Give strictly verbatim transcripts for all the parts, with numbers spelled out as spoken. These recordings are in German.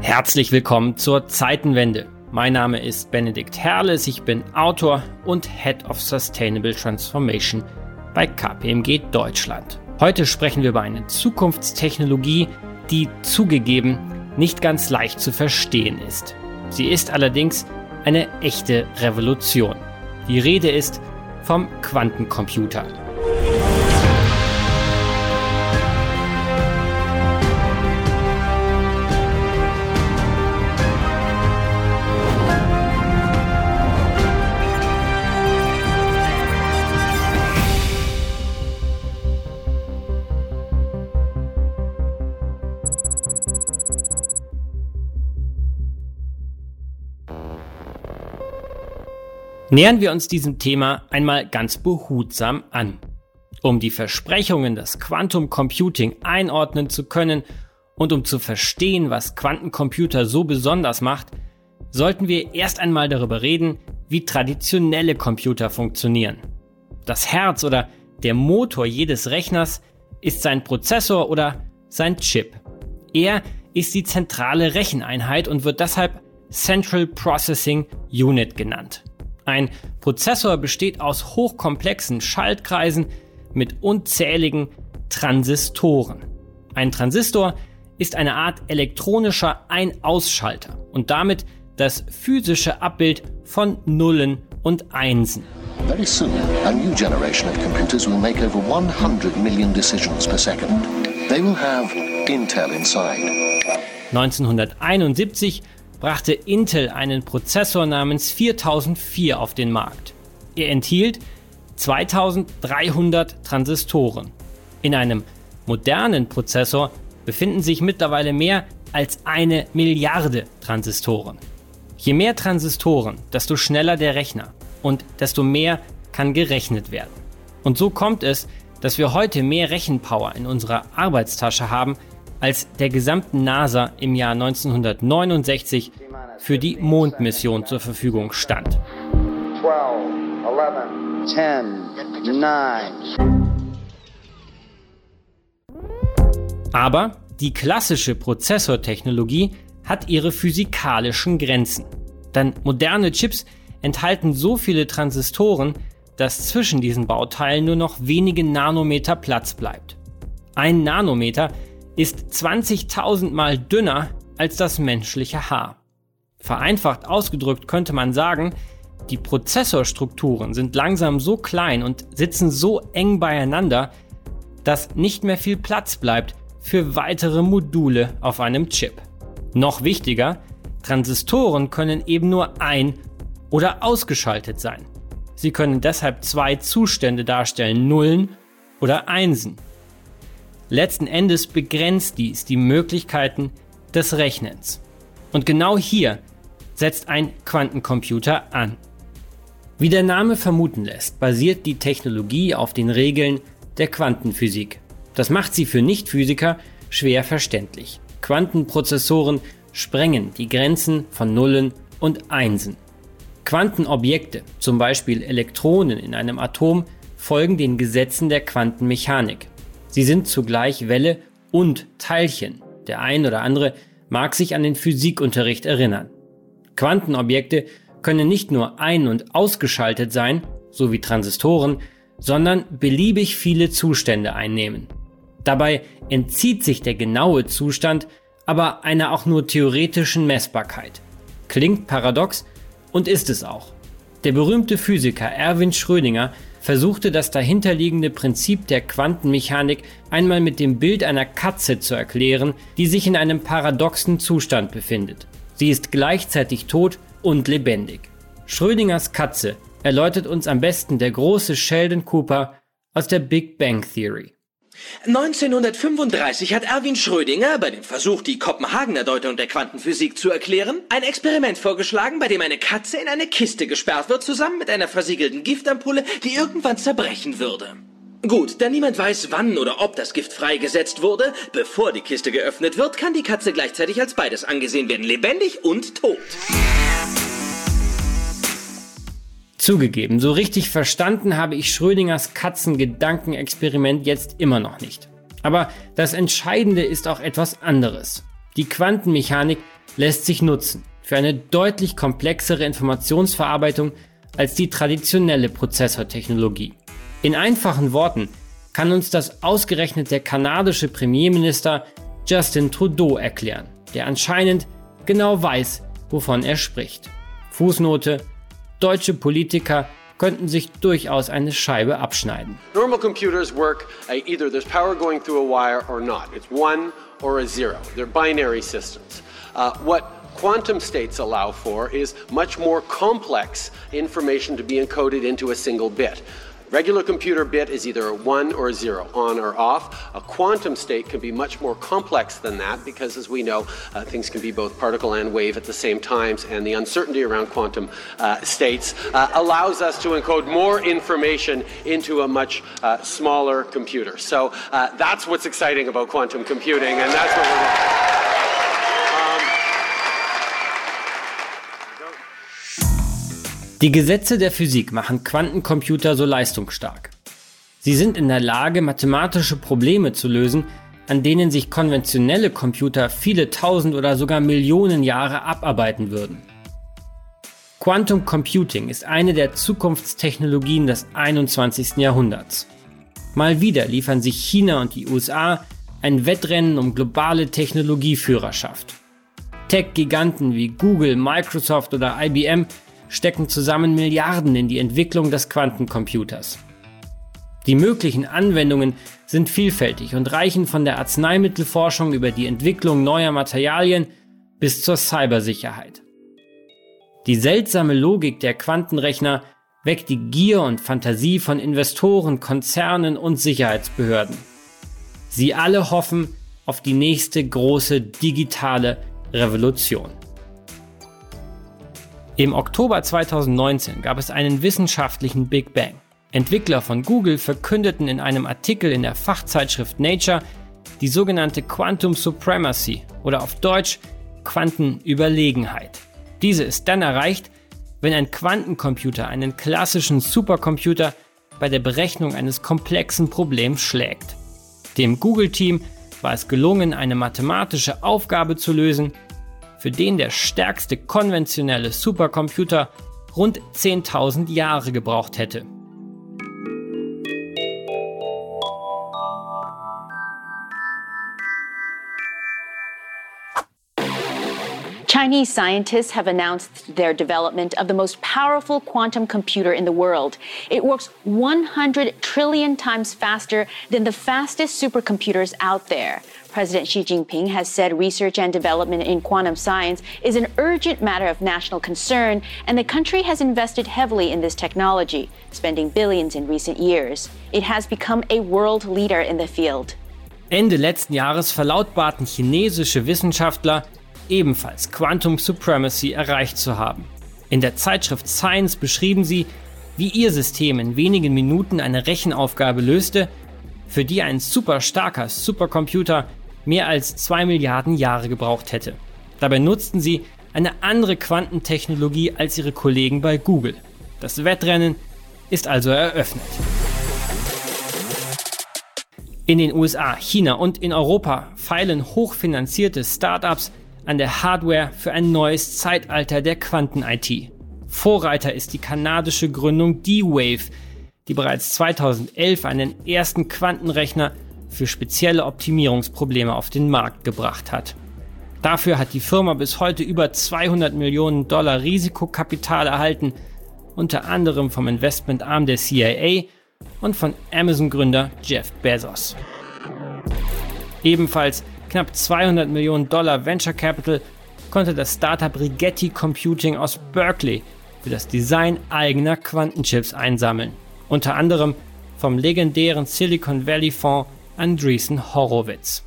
Herzlich willkommen zur Zeitenwende. Mein Name ist Benedikt Herles, ich bin Autor und Head of Sustainable Transformation bei K P M G Deutschland. Heute sprechen wir über eine Zukunftstechnologie, die zugegeben nicht ganz leicht zu verstehen ist. Sie ist allerdings eine echte Revolution. Die Rede ist vom Quantencomputer. Nähern wir uns diesem Thema einmal ganz behutsam an. Um die Versprechungen des Quantum Computing einordnen zu können und um zu verstehen, was Quantencomputer so besonders macht, sollten wir erst einmal darüber reden, wie traditionelle Computer funktionieren. Das Herz oder der Motor jedes Rechners ist sein Prozessor oder sein Chip. Er ist die zentrale Recheneinheit und wird deshalb Central Processing Unit genannt. Ein Prozessor besteht aus hochkomplexen Schaltkreisen mit unzähligen Transistoren. Ein Transistor ist eine Art elektronischer Ein-Aus-Schalter und damit das physische Abbild von Nullen und Einsen. Very soon, a new generation of computers will make over one hundred million decisions per second. They will have Intel inside. neunzehnhunderteinundsiebzig brachte Intel einen Prozessor namens viertausendvier auf den Markt. Er enthielt zweitausenddreihundert Transistoren. In einem modernen Prozessor befinden sich mittlerweile mehr als eine Milliarde Transistoren. Je mehr Transistoren, desto schneller der Rechner und desto mehr kann gerechnet werden. Und so kommt es, dass wir heute mehr Rechenpower in unserer Arbeitstasche haben, als der gesamten NASA im Jahr neunzehnhundertneunundsechzig für die Mondmission zur Verfügung stand. zwölf, elf, zehn, neun. Aber die klassische Prozessortechnologie hat ihre physikalischen Grenzen. Denn moderne Chips enthalten so viele Transistoren, dass zwischen diesen Bauteilen nur noch wenige Nanometer Platz bleibt. Ein Nanometer ist zwanzigtausend Mal dünner als das menschliche Haar. Vereinfacht ausgedrückt könnte man sagen, die Prozessorstrukturen sind langsam so klein und sitzen so eng beieinander, dass nicht mehr viel Platz bleibt für weitere Module auf einem Chip. Noch wichtiger, Transistoren können eben nur ein- oder ausgeschaltet sein. Sie können deshalb zwei Zustände darstellen, Nullen oder Einsen. Letzten Endes begrenzt dies die Möglichkeiten des Rechnens. Und genau hier setzt ein Quantencomputer an. Wie der Name vermuten lässt, basiert die Technologie auf den Regeln der Quantenphysik. Das macht sie für Nichtphysiker schwer verständlich. Quantenprozessoren sprengen die Grenzen von Nullen und Einsen. Quantenobjekte, zum Beispiel Elektronen in einem Atom, folgen den Gesetzen der Quantenmechanik. Sie sind zugleich Welle und Teilchen. Der ein oder andere mag sich an den Physikunterricht erinnern. Quantenobjekte können nicht nur ein- und ausgeschaltet sein, so wie Transistoren, sondern beliebig viele Zustände einnehmen. Dabei entzieht sich der genaue Zustand aber einer auch nur theoretischen Messbarkeit. Klingt paradox und ist es auch. Der berühmte Physiker Erwin Schrödinger versuchte das dahinterliegende Prinzip der Quantenmechanik einmal mit dem Bild einer Katze zu erklären, die sich in einem paradoxen Zustand befindet. Sie ist gleichzeitig tot und lebendig. Schrödingers Katze erläutert uns am besten der große Sheldon Cooper aus der Big Bang Theory. neunzehnhundertfünfunddreißig hat Erwin Schrödinger bei dem Versuch, die Kopenhagener Deutung der Quantenphysik zu erklären, ein Experiment vorgeschlagen, bei dem eine Katze in eine Kiste gesperrt wird, zusammen mit einer versiegelten Giftampulle, die irgendwann zerbrechen würde. Gut, da niemand weiß, wann oder ob das Gift freigesetzt wurde, bevor die Kiste geöffnet wird, kann die Katze gleichzeitig als beides angesehen werden, lebendig und tot. Zugegeben, so richtig verstanden habe ich Schrödingers Katzengedankenexperiment jetzt immer noch nicht. Aber das Entscheidende ist auch etwas anderes. Die Quantenmechanik lässt sich nutzen für eine deutlich komplexere Informationsverarbeitung als die traditionelle Prozessortechnologie. In einfachen Worten kann uns das ausgerechnet der kanadische Premierminister Justin Trudeau erklären, der anscheinend genau weiß, wovon er spricht. Fußnote: Deutsche Politiker könnten sich durchaus eine Scheibe abschneiden. Normal computers work uh, either there's power going through a wire or not. It's one or a zero. They're binary systems. Uh, what quantum states allow for is much more complex information to be encoded into a single bit. Regular computer bit is either a one or a zero, on or off. A quantum state can be much more complex than that because, as we know, uh, things can be both particle and wave at the same times, and the uncertainty around quantum uh, states uh, allows us to encode more information into a much uh, smaller computer. So uh, that's what's exciting about quantum computing, and that's what we're Die Gesetze der Physik machen Quantencomputer so leistungsstark. Sie sind in der Lage, mathematische Probleme zu lösen, an denen sich konventionelle Computer viele tausend oder sogar Millionen Jahre abarbeiten würden. Quantum Computing ist eine der Zukunftstechnologien des einundzwanzigsten Jahrhunderts. Mal wieder liefern sich China und die U S A ein Wettrennen um globale Technologieführerschaft. Tech-Giganten wie Google, Microsoft oder I B M stecken zusammen Milliarden in die Entwicklung des Quantencomputers. Die möglichen Anwendungen sind vielfältig und reichen von der Arzneimittelforschung über die Entwicklung neuer Materialien bis zur Cybersicherheit. Die seltsame Logik der Quantenrechner weckt die Gier und Fantasie von Investoren, Konzernen und Sicherheitsbehörden. Sie alle hoffen auf die nächste große digitale Revolution. Im Oktober zweitausendneunzehn gab es einen wissenschaftlichen Big Bang. Entwickler von Google verkündeten in einem Artikel in der Fachzeitschrift Nature die sogenannte Quantum Supremacy oder auf Deutsch Quantenüberlegenheit. Diese ist dann erreicht, wenn ein Quantencomputer einen klassischen Supercomputer bei der Berechnung eines komplexen Problems schlägt. Dem Google-Team war es gelungen, eine mathematische Aufgabe zu lösen, für den der stärkste konventionelle Supercomputer rund zehntausend Jahre gebraucht hätte. Chinese scientists have announced their development of the most powerful quantum computer in the world. It works one hundred trillion times faster than the fastest supercomputers out there. President Xi Jinping has said research and development in quantum science is an urgent matter of national concern, and the country has invested heavily in this technology, spending billions in recent years. It has become a world leader in the field. Ende letzten Jahres verlautbarten chinesische Wissenschaftler, ebenfalls Quantum Supremacy erreicht zu haben. In der Zeitschrift Science beschrieben sie, wie ihr System in wenigen Minuten eine Rechenaufgabe löste, für die ein super starker Supercomputer mehr als zwei Milliarden Jahre gebraucht hätte. Dabei nutzten sie eine andere Quantentechnologie als ihre Kollegen bei Google. Das Wettrennen ist also eröffnet. In den U S A, China und in Europa feilen hochfinanzierte Startups an der Hardware für ein neues Zeitalter der Quanten-I T. Vorreiter ist die kanadische Gründung D-Wave, die bereits zweitausendelf einen ersten Quantenrechner für spezielle Optimierungsprobleme auf den Markt gebracht hat. Dafür hat die Firma bis heute über zweihundert Millionen Dollar Risikokapital erhalten, unter anderem vom Investmentarm der C I A und von Amazon-Gründer Jeff Bezos. Ebenfalls knapp zweihundert Millionen Dollar Venture Capital konnte das Startup Rigetti Computing aus Berkeley für das Design eigener Quantenchips einsammeln. Unter anderem vom legendären Silicon Valley Fonds Andreessen Horowitz.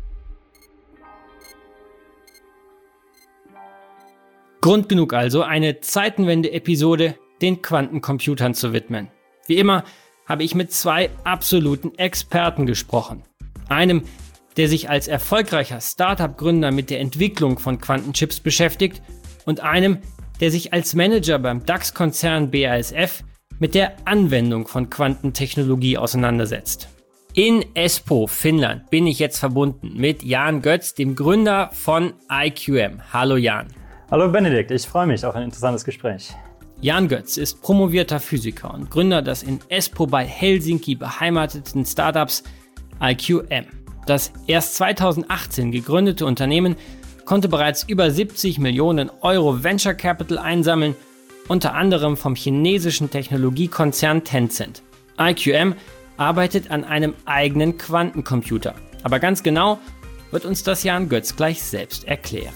Grund genug also, eine Zeitenwende-Episode den Quantencomputern zu widmen. Wie immer habe ich mit zwei absoluten Experten gesprochen. Einem, der sich als erfolgreicher Startup-Gründer mit der Entwicklung von Quantenchips beschäftigt, und einem, der sich als Manager beim DAX-Konzern B A S F mit der Anwendung von Quantentechnologie auseinandersetzt. In Espoo, Finnland, bin ich jetzt verbunden mit Jan Götz, dem Gründer von I Q M. Hallo Jan. Hallo Benedikt, ich freue mich auf ein interessantes Gespräch. Jan Götz ist promovierter Physiker und Gründer des in Espoo bei Helsinki beheimateten Startups I Q M. Das erst zweitausendachtzehn gegründete Unternehmen konnte bereits über siebzig Millionen Euro Venture Capital einsammeln, unter anderem vom chinesischen Technologiekonzern Tencent. I Q M arbeitet an einem eigenen Quantencomputer. Aber ganz genau wird uns das Jan Götz gleich selbst erklären.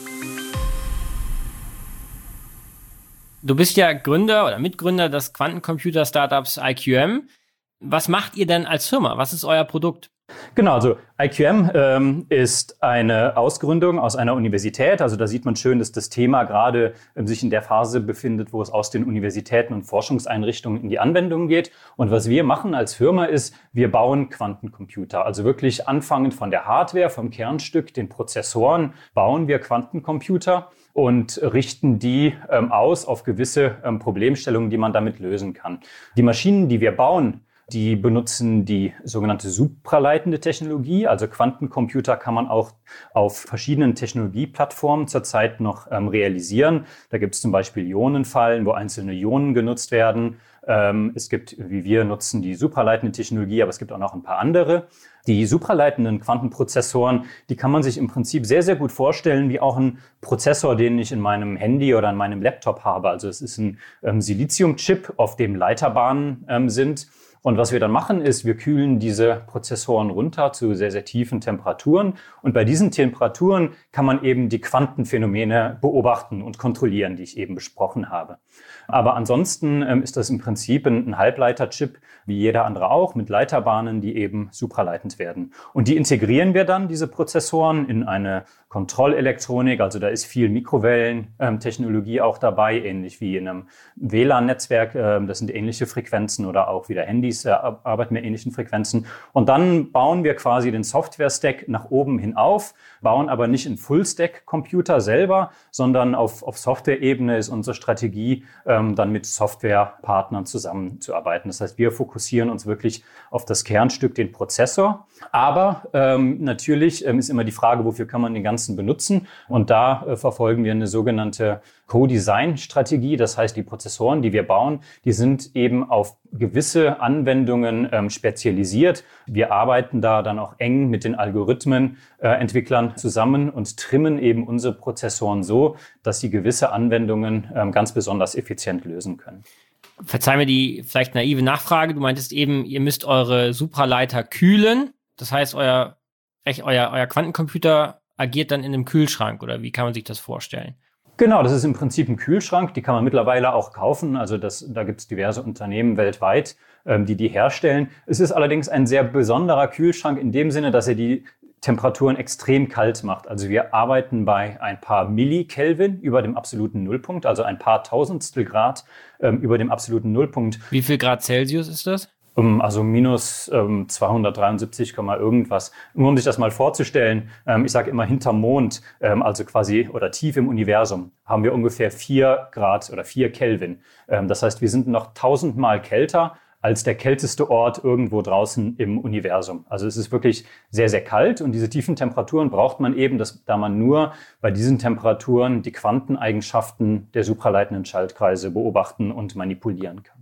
Du bist ja Gründer oder Mitgründer des Quantencomputer-Startups I Q M. Was macht ihr denn als Firma? Was ist euer Produkt? Genau, also I Q M ähm, ist eine Ausgründung aus einer Universität. Also da sieht man schön, dass das Thema gerade ähm, sich in der Phase befindet, wo es aus den Universitäten und Forschungseinrichtungen in die Anwendung geht. Und was wir machen als Firma ist, wir bauen Quantencomputer. Also wirklich anfangend von der Hardware, vom Kernstück, den Prozessoren, bauen wir Quantencomputer und richten die ähm, aus auf gewisse ähm, Problemstellungen, die man damit lösen kann. Die Maschinen, die wir bauen, die benutzen die sogenannte supraleitende Technologie. Also Quantencomputer kann man auch auf verschiedenen Technologieplattformen zurzeit noch ähm, realisieren. Da gibt es zum Beispiel Ionenfallen, wo einzelne Ionen genutzt werden. Ähm, es gibt, wie wir nutzen, die supraleitende Technologie, aber es gibt auch noch ein paar andere. Die supraleitenden Quantenprozessoren, die kann man sich im Prinzip sehr, sehr gut vorstellen wie auch ein Prozessor, den ich in meinem Handy oder in meinem Laptop habe. Also es ist ein ähm, Siliziumchip, auf dem Leiterbahnen ähm, sind. Und was wir dann machen, ist, wir kühlen diese Prozessoren runter zu sehr, sehr tiefen Temperaturen. Und bei diesen Temperaturen kann man eben die Quantenphänomene beobachten und kontrollieren, die ich eben besprochen habe. Aber ansonsten ähm, ist das im Prinzip ein, ein Halbleiterchip, wie jeder andere auch, mit Leiterbahnen, die eben supraleitend werden. Und die integrieren wir dann, diese Prozessoren, in eine Kontrollelektronik. Also da ist viel Mikrowellentechnologie ähm, auch dabei, ähnlich wie in einem W L A N-Netzwerk. Ähm, das sind ähnliche Frequenzen oder auch wieder Handys äh, arbeiten mit ähnlichen Frequenzen. Und dann bauen wir quasi den Software-Stack nach oben hin auf, bauen aber nicht in Full-Stack-Computer selber, sondern auf, auf Software-Ebene ist unsere Strategie, ähm, dann mit Softwarepartnern zusammenzuarbeiten. Das heißt, wir fokussieren uns wirklich auf das Kernstück, den Prozessor. Aber ähm, natürlich ähm, ist immer die Frage, wofür kann man den ganzen benutzen? Und da äh, verfolgen wir eine sogenannte Co-Design-Strategie. Das heißt, die Prozessoren, die wir bauen, die sind eben auf gewisse Anwendungen ähm, spezialisiert. Wir arbeiten da dann auch eng mit den Algorithmenentwicklern äh, zusammen und trimmen eben unsere Prozessoren so, dass sie gewisse Anwendungen ähm, ganz besonders effizient lösen können. Verzeih mir die vielleicht naive Nachfrage. Du meintest eben, ihr müsst eure Supraleiter kühlen. Das heißt, euer, euer, euer Quantencomputer agiert dann in einem Kühlschrank, oder wie kann man sich das vorstellen? Genau, das ist im Prinzip ein Kühlschrank, die kann man mittlerweile auch kaufen. Also das, da gibt es diverse Unternehmen weltweit, ähm, die die herstellen. Es ist allerdings ein sehr besonderer Kühlschrank in dem Sinne, dass er die Temperaturen extrem kalt macht. Also wir arbeiten bei ein paar Millikelvin über dem absoluten Nullpunkt, also ein paar Tausendstel Grad ähm, über dem absoluten Nullpunkt. Wie viel Grad Celsius ist das? Also minus ähm, zweihundertdreiundsiebzig, irgendwas. Nur um sich das mal vorzustellen, ähm, ich sage immer hinterm Mond, ähm, also quasi oder tief im Universum, haben wir ungefähr vier Grad oder vier Kelvin. Ähm, das heißt, wir sind noch tausendmal kälter als der kälteste Ort irgendwo draußen im Universum. Also es ist wirklich sehr, sehr kalt und diese tiefen Temperaturen braucht man eben, dass, da man nur bei diesen Temperaturen die Quanteneigenschaften der supraleitenden Schaltkreise beobachten und manipulieren kann.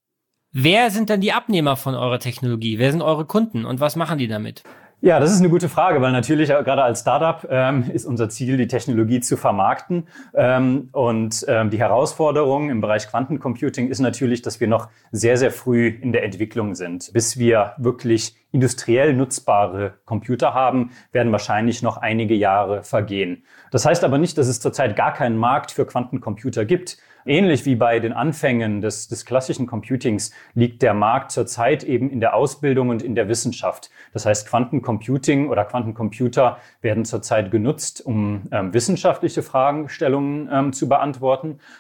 Wer sind denn die Abnehmer von eurer Technologie? Wer sind eure Kunden und was machen die damit? Ja, das ist eine gute Frage, weil natürlich gerade als Startup ähm, ist unser Ziel, die Technologie zu vermarkten. Ähm, und ähm, die Herausforderung im Bereich Quantencomputing ist natürlich, dass wir noch sehr, sehr früh in der Entwicklung sind. Bis wir wirklich industriell nutzbare Computer haben, werden wahrscheinlich noch einige Jahre vergehen. Das heißt aber nicht, dass es zurzeit gar keinen Markt für Quantencomputer gibt. Ähnlich wie bei den Anfängen des, des klassischen Computings liegt der Markt zurzeit eben in der Ausbildung und in der Wissenschaft. Das heißt, Quantencomputing oder Quantencomputer werden zurzeit genutzt, um ähm, wissenschaftliche Fragestellungen ähm, zu beantworten.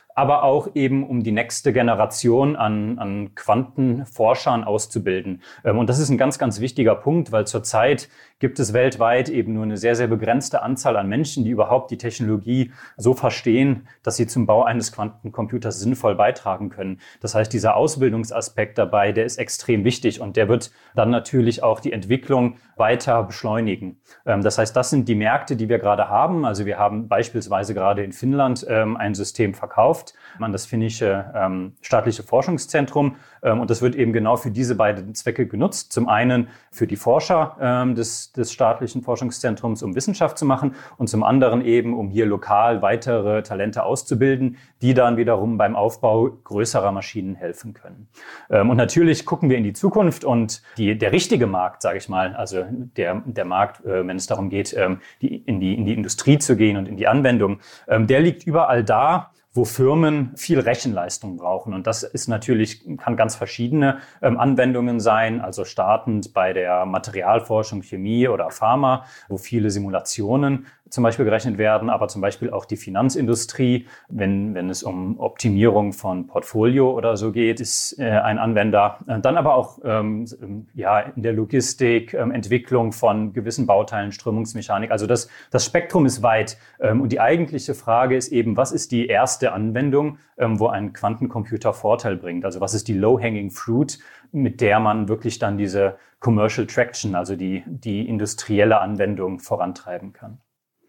aber auch eben um die nächste Generation an, an Quantenforschern auszubilden. Und das ist ein ganz, ganz wichtiger Punkt, weil zurzeit gibt es weltweit eben nur eine sehr, sehr begrenzte Anzahl an Menschen, die überhaupt die Technologie so verstehen, dass sie zum Bau eines Quantencomputers sinnvoll beitragen können. Das heißt, dieser Ausbildungsaspekt dabei, der ist extrem wichtig und der wird dann natürlich auch die Entwicklung weiter beschleunigen. Das heißt, das sind die Märkte, die wir gerade haben. Also wir haben beispielsweise gerade in Finnland ein System verkauft an das finnische ähm, staatliche Forschungszentrum. Ähm, und das wird eben genau für diese beiden Zwecke genutzt. Zum einen für die Forscher ähm, des, des staatlichen Forschungszentrums, um Wissenschaft zu machen. Und zum anderen eben, um hier lokal weitere Talente auszubilden, die dann wiederum beim Aufbau größerer Maschinen helfen können. Ähm, und natürlich gucken wir in die Zukunft und die, der richtige Markt, sage ich mal, also der, der Markt, äh, wenn es darum geht, ähm, die, in, die, in die Industrie zu gehen und in die Anwendung, ähm, der liegt überall da, wo Firmen viel Rechenleistung brauchen. Und das ist natürlich, kann ganz verschiedene ähm, Anwendungen sein, also startend bei der Materialforschung, Chemie oder Pharma, wo viele Simulationen zum Beispiel gerechnet werden, aber zum Beispiel auch die Finanzindustrie, wenn, wenn es um Optimierung von Portfolio oder so geht, ist äh, ein Anwender. Dann aber auch ähm, ja, in der Logistik, ähm, Entwicklung von gewissen Bauteilen, Strömungsmechanik. Also das, das Spektrum ist weit. Ähm, und die eigentliche Frage ist eben, was ist die erste Anwendung, ähm, wo ein Quantencomputer Vorteil bringt? Also was ist die low-hanging fruit, mit der man wirklich dann diese Commercial Traction, also die, die industrielle Anwendung vorantreiben kann?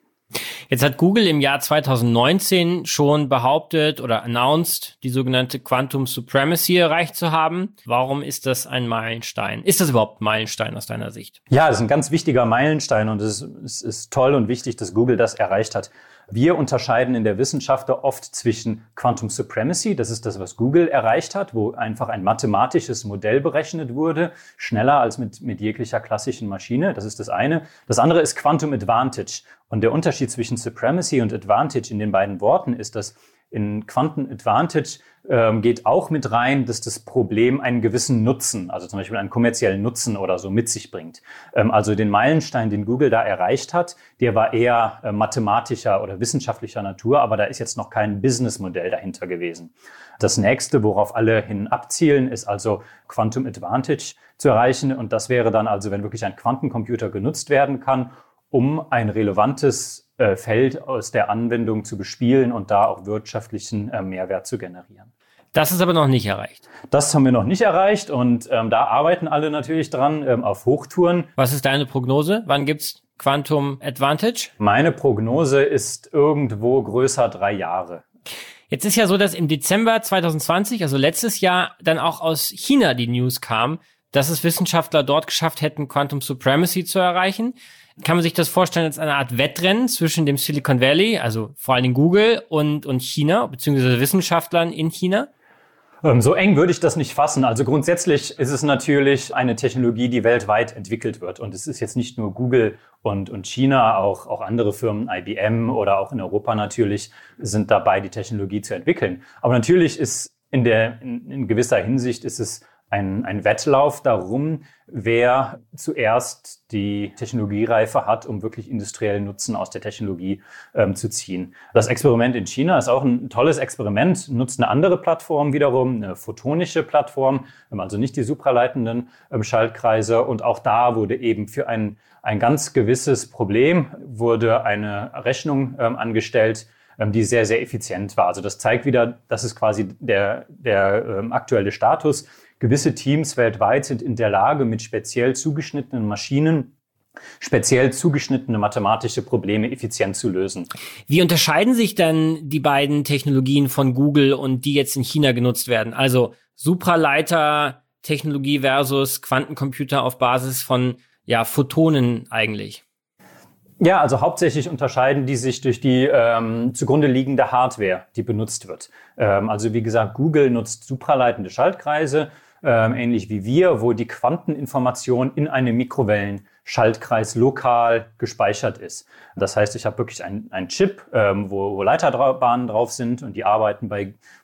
Jetzt hat Google im Jahr zwanzig neunzehn schon behauptet oder announced, die sogenannte Quantum Supremacy erreicht zu haben. Warum ist das ein Meilenstein? Ist das überhaupt ein Meilenstein aus deiner Sicht? Ja, das ist ein ganz wichtiger Meilenstein und es ist, es ist toll und wichtig, dass Google das erreicht hat. Wir unterscheiden in der Wissenschaft oft zwischen Quantum Supremacy, das ist das, was Google erreicht hat, wo einfach ein mathematisches Modell berechnet wurde, schneller als mit, mit jeglicher klassischen Maschine. Das ist das eine. Das andere ist Quantum Advantage. Und der Unterschied zwischen Supremacy und Advantage in den beiden Worten ist, dass in Quantum Advantage ähm, geht auch mit rein, dass das Problem einen gewissen Nutzen, also zum Beispiel einen kommerziellen Nutzen oder so mit sich bringt. Ähm, also den Meilenstein, den Google da erreicht hat, der war eher äh, mathematischer oder wissenschaftlicher Natur, aber da ist jetzt noch kein Businessmodell dahinter gewesen. Das nächste, worauf alle hin abzielen, ist also Quantum Advantage zu erreichen. Und das wäre dann also, wenn wirklich ein Quantencomputer genutzt werden kann, um ein relevantes äh, Feld aus der Anwendung zu bespielen und da auch wirtschaftlichen äh, Mehrwert zu generieren. Das ist aber noch nicht erreicht. Das haben wir noch nicht erreicht und ähm, da arbeiten alle natürlich dran ähm, auf Hochtouren. Was ist deine Prognose? Wann gibt's Quantum Advantage? Meine Prognose ist irgendwo größer drei Jahre. Jetzt ist ja so, dass im Dezember zwanzig zwanzig, also letztes Jahr, dann auch aus China die News kam, dass es Wissenschaftler dort geschafft hätten, Quantum Supremacy zu erreichen. Kann man sich das vorstellen als eine Art Wettrennen zwischen dem Silicon Valley, also vor allen Dingen Google und, und China, beziehungsweise Wissenschaftlern in China? So eng würde ich das nicht fassen. Also grundsätzlich ist es natürlich eine Technologie, die weltweit entwickelt wird. Und es ist jetzt nicht nur Google und, und China, auch, auch andere Firmen, I B M oder auch in Europa natürlich, sind dabei, die Technologie zu entwickeln. Aber natürlich ist in der, in, in gewisser Hinsicht ist es Ein, ein Wettlauf darum, wer zuerst die Technologiereife hat, um wirklich industriellen Nutzen aus der Technologie ähm, zu ziehen. Das Experiment in China ist auch ein tolles Experiment, nutzt eine andere Plattform wiederum, eine photonische Plattform, also nicht die supraleitenden ähm, Schaltkreise. Und auch da wurde eben für ein, ein ganz gewisses Problem wurde eine Rechnung ähm, angestellt, die sehr, sehr effizient war. Also das zeigt wieder, das ist quasi der, der ähm, aktuelle Status. Gewisse Teams weltweit sind in der Lage, mit speziell zugeschnittenen Maschinen speziell zugeschnittene mathematische Probleme effizient zu lösen. Wie unterscheiden sich dann die beiden Technologien von Google und die jetzt in China genutzt werden? Also Supraleiter-Technologie versus Quantencomputer auf Basis von ja, Photonen eigentlich? Ja, also hauptsächlich unterscheiden die sich durch die ähm, zugrunde liegende Hardware, die benutzt wird. Ähm, also wie gesagt, Google nutzt supraleitende Schaltkreise, ähm, ähnlich wie wir, wo die Quanteninformation in einem Mikrowellenschaltkreis lokal gespeichert ist. Das heißt, ich habe wirklich einen Chip, ähm, wo, wo Leiterbahnen drauf sind und die arbeiten bei,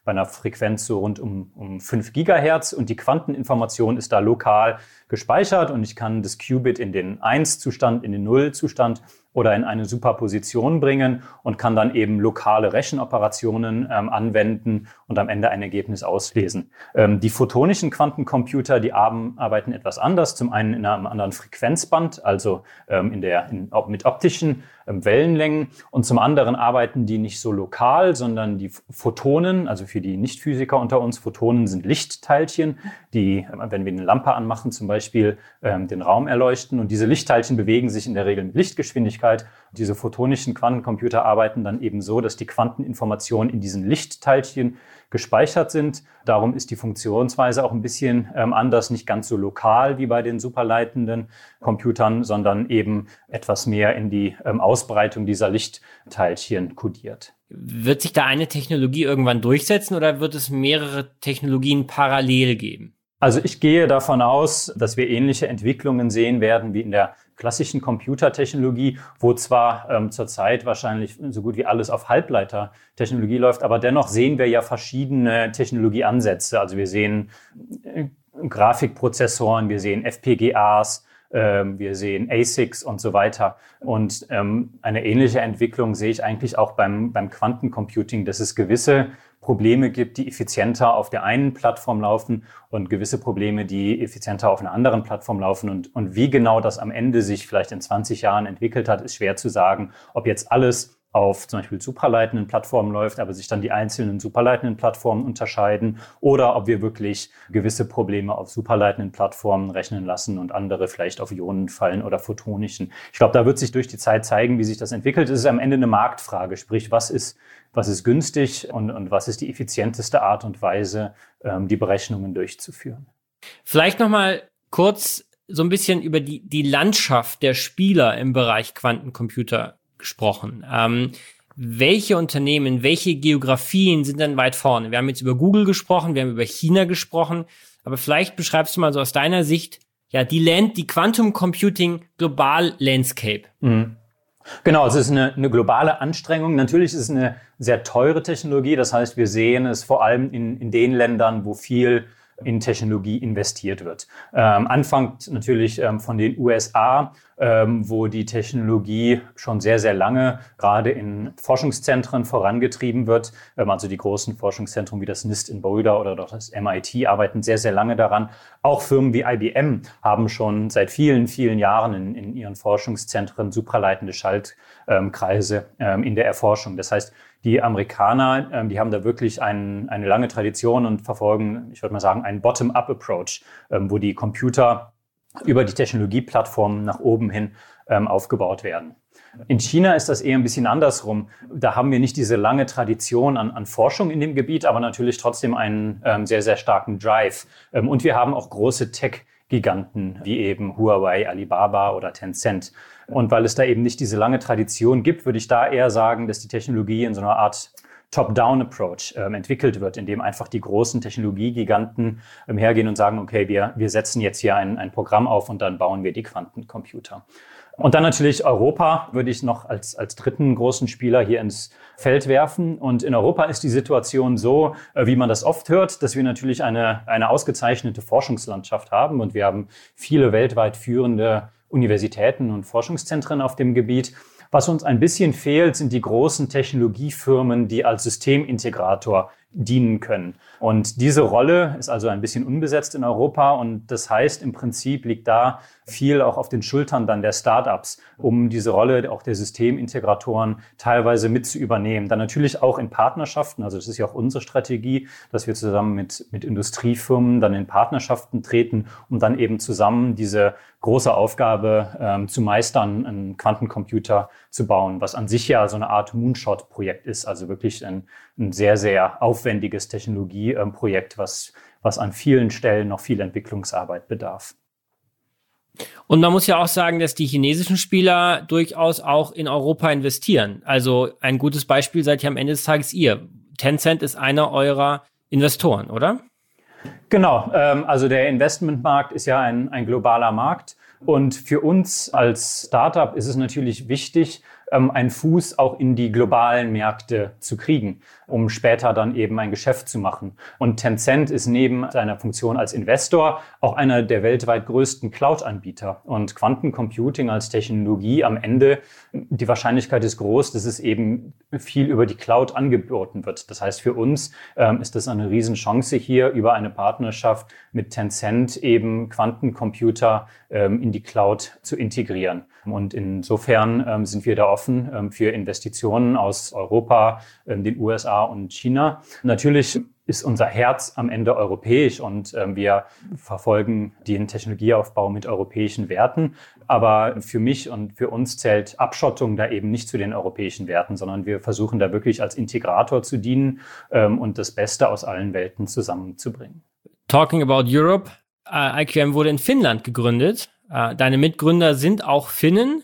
bei einer Frequenz so rund um, um fünf Gigahertz und die Quanteninformation ist da lokal gespeichert und ich kann das Qubit in den eins-Zustand, in den null-Zustand oder in eine Superposition bringen und kann dann eben lokale Rechenoperationen ähm, anwenden und am Ende ein Ergebnis auslesen. Ähm, die photonischen Quantencomputer, die arbeiten etwas anders. Zum einen in einem anderen Frequenzband, also ähm, in der, in, mit optischen ähm, Wellenlängen. Und zum anderen arbeiten die nicht so lokal, sondern die Photonen, also für die Nichtphysiker unter uns, Photonen sind Lichtteilchen, die, wenn wir eine Lampe anmachen, zum Beispiel ähm, den Raum erleuchten. Und diese Lichtteilchen bewegen sich in der Regel mit Lichtgeschwindigkeit. Diese photonischen Quantencomputer arbeiten dann eben so, dass die Quanteninformationen in diesen Lichtteilchen gespeichert sind. Darum ist die Funktionsweise auch ein bisschen ähm, anders, nicht ganz so lokal wie bei den superleitenden Computern, sondern eben etwas mehr in die ähm, Ausbreitung dieser Lichtteilchen kodiert. Wird sich da eine Technologie irgendwann durchsetzen oder wird es mehrere Technologien parallel geben? Also ich gehe davon aus, dass wir ähnliche Entwicklungen sehen werden wie in der klassischen Computertechnologie, wo zwar ähm, zurzeit wahrscheinlich so gut wie alles auf Halbleitertechnologie läuft, aber dennoch sehen wir ja verschiedene Technologieansätze. Also wir sehen äh, Grafikprozessoren, wir sehen F P G As, äh, wir sehen A S I Cs und so weiter. Und ähm, eine ähnliche Entwicklung sehe ich eigentlich auch beim, beim Quantencomputing, dass es gewisse Probleme gibt, die effizienter auf der einen Plattform laufen und gewisse Probleme, die effizienter auf einer anderen Plattform laufen. Und, und wie genau das am Ende sich vielleicht in zwanzig Jahren entwickelt hat, ist schwer zu sagen. Ob jetzt alles auf zum Beispiel supraleitenden Plattformen läuft, aber sich dann die einzelnen superleitenden Plattformen unterscheiden oder ob wir wirklich gewisse Probleme auf superleitenden Plattformen rechnen lassen und andere vielleicht auf Ionenfallen oder photonischen. Ich glaube, da wird sich durch die Zeit zeigen, wie sich das entwickelt. Es ist am Ende eine Marktfrage, sprich, was ist was ist günstig und, und was ist die effizienteste Art und Weise, ähm, die Berechnungen durchzuführen. Vielleicht nochmal kurz so ein bisschen über die, die Landschaft der Spieler im Bereich Quantencomputer gesprochen. Ähm, welche Unternehmen, welche Geografien sind denn weit vorne? Wir haben jetzt über Google gesprochen, wir haben über China gesprochen, aber vielleicht beschreibst du mal so aus deiner Sicht, ja, die Land, die Quantum Computing Global Landscape. Mhm. Genau, es ist eine, eine globale Anstrengung. Natürlich ist es eine sehr teure Technologie. Das heißt, wir sehen es vor allem in, in den Ländern, wo viel in Technologie investiert wird. Ähm, anfangt natürlich ähm, von den U S A, ähm, wo die Technologie schon sehr, sehr lange gerade in Forschungszentren vorangetrieben wird. Ähm, also die großen Forschungszentren wie das NIST in Boulder oder das M I T arbeiten sehr, sehr lange daran. Auch Firmen wie I B M haben schon seit vielen, vielen Jahren in, in ihren Forschungszentren supraleitende Schaltkreise ähm, in der Erforschung. Das heißt, die Amerikaner, ähm, die haben da wirklich ein, eine lange Tradition und verfolgen, ich würde mal sagen, einen Bottom-up-Approach, ähm, wo die Computer über die Technologieplattformen nach oben hin ähm, aufgebaut werden. In China ist das eher ein bisschen andersrum. Da haben wir nicht diese lange Tradition an, an Forschung in dem Gebiet, aber natürlich trotzdem einen ähm, sehr, sehr starken Drive. Ähm, und wir haben auch große Tech-Giganten wie eben Huawei, Alibaba oder Tencent. Und weil es da eben nicht diese lange Tradition gibt, würde ich da eher sagen, dass die Technologie in so einer Art Top-Down-Approach ähm, entwickelt wird, in dem einfach die großen Technologiegiganten ähm, hergehen und sagen, okay, wir, wir setzen jetzt hier ein, ein Programm auf und dann bauen wir die Quantencomputer. Und dann natürlich Europa würde ich noch als, als dritten großen Spieler hier ins Feld werfen. Und in Europa ist die Situation so, äh, wie man das oft hört, dass wir natürlich eine, eine ausgezeichnete Forschungslandschaft haben und wir haben viele weltweit führende Universitäten und Forschungszentren auf dem Gebiet. Was uns ein bisschen fehlt, sind die großen Technologiefirmen, die als Systemintegrator dienen können. Und diese Rolle ist also ein bisschen unbesetzt in Europa und das heißt, im Prinzip liegt da viel auch auf den Schultern dann der Startups, um diese Rolle auch der Systemintegratoren teilweise mit zu übernehmen. Dann natürlich auch in Partnerschaften, also das ist ja auch unsere Strategie, dass wir zusammen mit, mit Industriefirmen dann in Partnerschaften treten, um dann eben zusammen diese große Aufgabe ähm, zu meistern, einen Quantencomputer zu bauen, was an sich ja so eine Art Moonshot-Projekt ist, also wirklich ein, ein sehr, sehr aufwendiges Technologieprojekt, was, was an vielen Stellen noch viel Entwicklungsarbeit bedarf. Und man muss ja auch sagen, dass die chinesischen Spieler durchaus auch in Europa investieren. Also ein gutes Beispiel seid ihr am Ende des Tages ihr. Tencent ist einer eurer Investoren, oder? Genau, ähm, also der Investmentmarkt ist ja ein, ein globaler Markt Und für uns als Startup ist es natürlich wichtig, einen Fuß auch in die globalen Märkte zu kriegen, um später dann eben ein Geschäft zu machen. Und Tencent ist neben seiner Funktion als Investor auch einer der weltweit größten Cloud-Anbieter. Und Quantencomputing als Technologie am Ende, die Wahrscheinlichkeit ist groß, dass es eben viel über die Cloud angeboten wird. Das heißt, für uns ähm, ist das eine Riesenchance hier über eine Partnerschaft mit Tencent eben Quantencomputer ähm, in die Cloud zu integrieren. Und insofern ähm, sind wir da offen ähm, für Investitionen aus Europa, ähm, den U S A und China. Natürlich ist unser Herz am Ende europäisch und ähm, wir verfolgen den Technologieaufbau mit europäischen Werten. Aber für mich und für uns zählt Abschottung da eben nicht zu den europäischen Werten, sondern wir versuchen da wirklich als Integrator zu dienen ähm, und das Beste aus allen Welten zusammenzubringen. Talking about Europe, uh, I Q M wurde in Finnland gegründet. Uh, deine Mitgründer sind auch Finnen.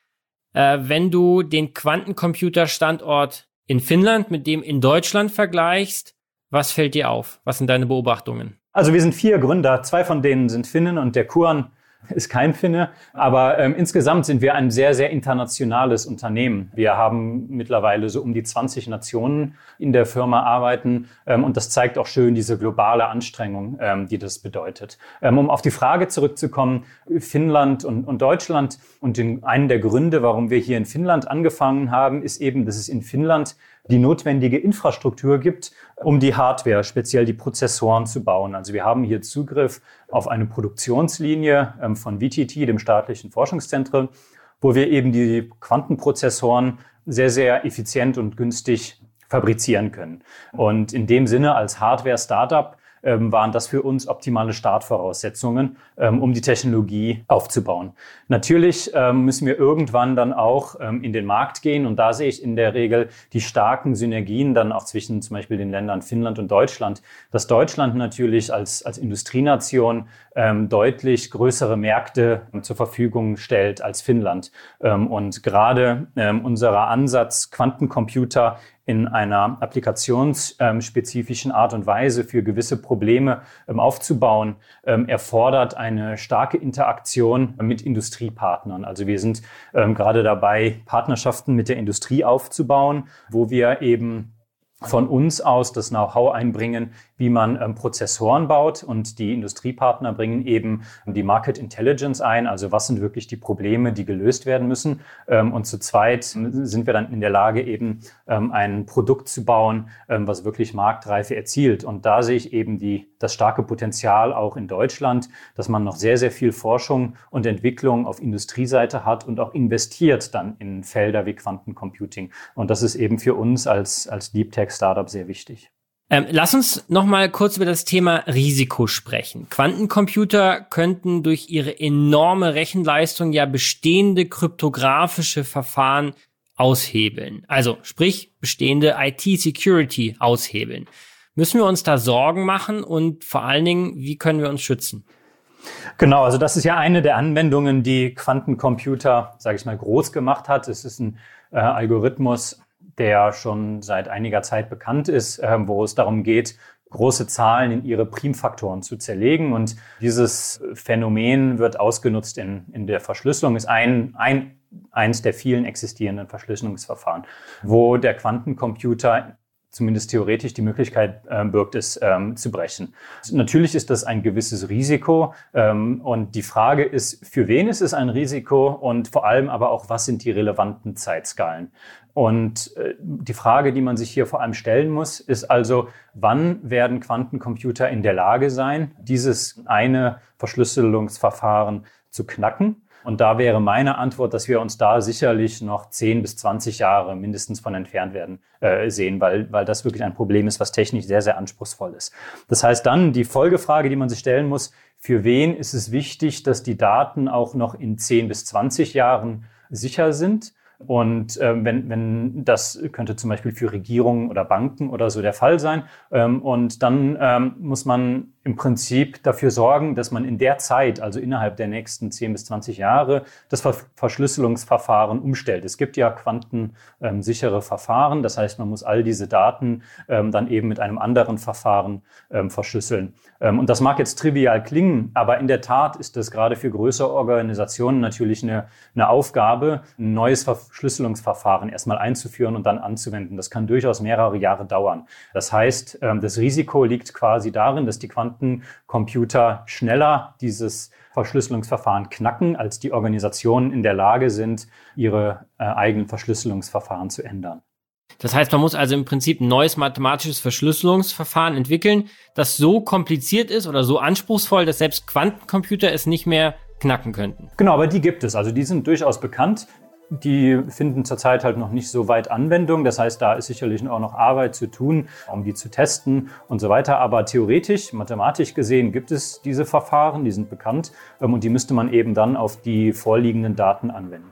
Uh, wenn du den Quantencomputerstandort in Finnland mit dem in Deutschland vergleichst, was fällt dir auf? Was sind deine Beobachtungen? Also wir sind vier Gründer. Zwei von denen sind Finnen und der Kuan ist kein Finne. Aber ähm, insgesamt sind wir ein sehr, sehr internationales Unternehmen. Wir haben mittlerweile so um die zwanzig Nationen in der Firma arbeiten. Ähm, und das zeigt auch schön diese globale Anstrengung, ähm, die das bedeutet. Ähm, um auf die Frage zurückzukommen, Finnland und, und Deutschland. Und den, einen der Gründe, warum wir hier in Finnland angefangen haben, ist eben, dass es in Finnland die notwendige Infrastruktur gibt, um die Hardware, speziell die Prozessoren zu bauen. Also wir haben hier Zugriff auf eine Produktionslinie ähm, von V T T, dem staatlichen Forschungszentrum, wo wir eben die Quantenprozessoren sehr, sehr effizient und günstig fabrizieren können. Und in dem Sinne als Hardware-Startup Ähm, waren das für uns optimale Startvoraussetzungen, ähm, um die Technologie aufzubauen. Natürlich ähm, müssen wir irgendwann dann auch ähm, in den Markt gehen und da sehe ich in der Regel die starken Synergien dann auch zwischen zum Beispiel den Ländern Finnland und Deutschland, dass Deutschland natürlich als, als Industrienation ähm, deutlich größere Märkte ähm, zur Verfügung stellt als Finnland. Ähm, und gerade ähm, unser Ansatz, Quantencomputer in einer applikationsspezifischen Art und Weise für gewisse Probleme ähm, aufzubauen, ähm, erfordert eine starke Interaktion mit Industriepartnern. Also wir sind ähm, gerade dabei, Partnerschaften mit der Industrie aufzubauen, wo wir eben von uns aus das Know-how einbringen, wie man ähm, Prozessoren baut, und die Industriepartner bringen eben die Market Intelligence ein, also was sind wirklich die Probleme, die gelöst werden müssen. Ähm, und zu zweit sind wir dann in der Lage, eben ähm, ein Produkt zu bauen, ähm, was wirklich Marktreife erzielt. Und da sehe ich eben die, das starke Potenzial auch in Deutschland, dass man noch sehr, sehr viel Forschung und Entwicklung auf Industrieseite hat und auch investiert dann in Felder wie Quantencomputing. Und das ist eben für uns als, als Deep Tech Startup sehr wichtig. Ähm, lass uns noch mal kurz über das Thema Risiko sprechen. Quantencomputer könnten durch ihre enorme Rechenleistung ja bestehende kryptografische Verfahren aushebeln. Also sprich, bestehende I T-Security aushebeln. Müssen wir uns da Sorgen machen und vor allen Dingen, wie können wir uns schützen? Genau, also das ist ja eine der Anwendungen, die Quantencomputer, sage ich mal, groß gemacht hat. Es ist ein äh, Algorithmus, der schon seit einiger Zeit bekannt ist, äh, wo es darum geht, große Zahlen in ihre Primfaktoren zu zerlegen. Und dieses Phänomen wird ausgenutzt in, in der Verschlüsselung, ist ein, ein, eins der vielen existierenden Verschlüsselungsverfahren, wo der Quantencomputer zumindest theoretisch die Möglichkeit äh, birgt, es ähm, zu brechen. Natürlich ist das ein gewisses Risiko ähm, und die Frage ist, für wen ist es ein Risiko und vor allem aber auch, was sind die relevanten Zeitskalen? Und äh, die Frage, die man sich hier vor allem stellen muss, ist also, wann werden Quantencomputer in der Lage sein, dieses eine Verschlüsselungsverfahren zu knacken? Und da wäre meine Antwort, dass wir uns da sicherlich noch zehn bis zwanzig Jahre mindestens von entfernt werden äh, sehen, weil, weil das wirklich ein Problem ist, was technisch sehr, sehr anspruchsvoll ist. Das heißt dann, die Folgefrage, die man sich stellen muss, für wen ist es wichtig, dass die Daten auch noch in zehn bis zwanzig Jahren sicher sind? Und äh, wenn, wenn das könnte zum Beispiel für Regierungen oder Banken oder so der Fall sein. Ähm, und dann ähm, muss man im Prinzip dafür sorgen, dass man in der Zeit, also innerhalb der nächsten zehn bis zwanzig Jahre, das Ver- Verschlüsselungsverfahren umstellt. Es gibt ja quantensichere Verfahren, das heißt, man muss all diese Daten ähm, dann eben mit einem anderen Verfahren ähm, verschlüsseln. Ähm, und das mag jetzt trivial klingen, aber in der Tat ist das gerade für größere Organisationen natürlich eine, eine Aufgabe, ein neues Verschlüsselungsverfahren erstmal einzuführen und dann anzuwenden. Das kann durchaus mehrere Jahre dauern. Das heißt, das Risiko liegt quasi darin, dass die Quantencomputer schneller dieses Verschlüsselungsverfahren knacken, als die Organisationen in der Lage sind, ihre äh, eigenen Verschlüsselungsverfahren zu ändern. Das heißt, man muss also im Prinzip ein neues mathematisches Verschlüsselungsverfahren entwickeln, das so kompliziert ist oder so anspruchsvoll, dass selbst Quantencomputer es nicht mehr knacken könnten. Genau, aber die gibt es. Also die sind durchaus bekannt. Die finden zurzeit halt noch nicht so weit Anwendung. Das heißt, da ist sicherlich auch noch Arbeit zu tun, um die zu testen und so weiter. Aber theoretisch, mathematisch gesehen, gibt es diese Verfahren, die sind bekannt und die müsste man eben dann auf die vorliegenden Daten anwenden.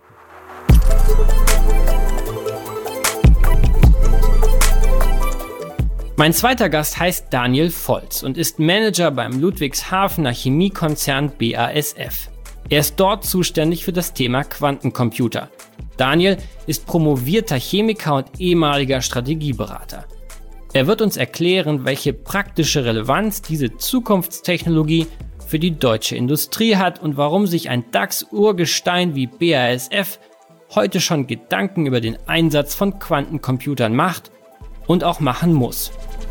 Mein zweiter Gast heißt Daniel Volz und ist Manager beim Ludwigshafener Chemiekonzern B A S F. Er ist dort zuständig für das Thema Quantencomputer. Daniel ist promovierter Chemiker und ehemaliger Strategieberater. Er wird uns erklären, welche praktische Relevanz diese Zukunftstechnologie für die deutsche Industrie hat und warum sich ein DAX-Urgestein wie B A S F heute schon Gedanken über den Einsatz von Quantencomputern macht und auch machen muss.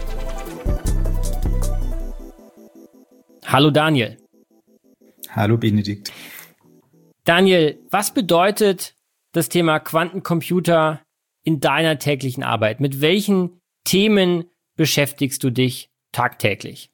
Hallo Daniel. Hallo Benedikt. Daniel, was bedeutet das Thema Quantencomputer in deiner täglichen Arbeit? Mit welchen Themen beschäftigst du dich tagtäglich?